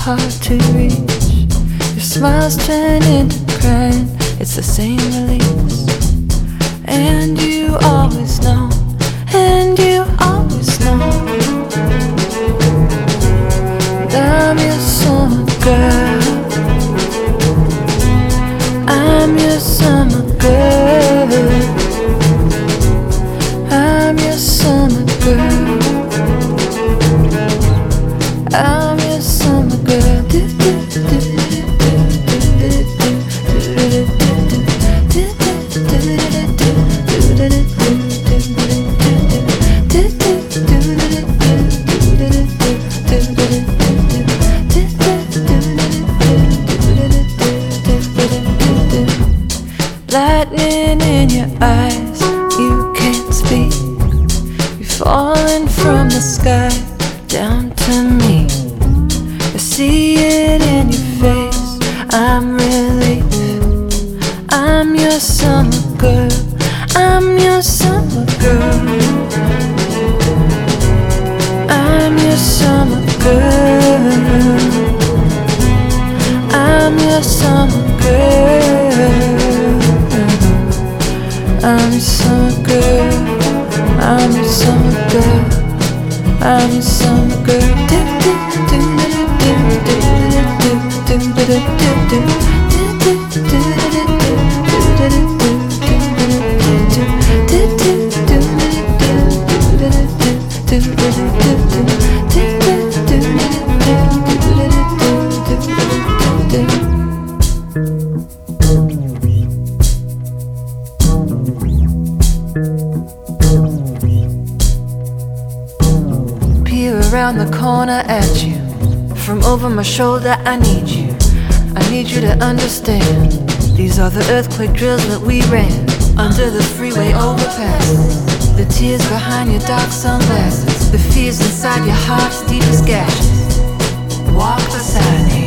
hard to reach. Your smiles turn into crying, it's the same release. And you always know, and you always know that I'm your summer girl. I'm your summer girl. I'm your summer girl. I'm your summer girl. Lightning in your eyes, you can't speak. You're falling from the sky down to me. I see it in your face, I'm relief. I'm your summer girl, I'm your summer girl. I'm your summer girl. I'm your summer girl. I'm your summer girl. I'm your summer girl. I'm your summer girl. Peer around the corner at you. From over my shoulder, I need you. I need you to understand. These are the earthquake drills that we ran under the freeway overpass. The tears behind your dark sunglasses, the fears inside your heart's deepest gashes. Walk beside me.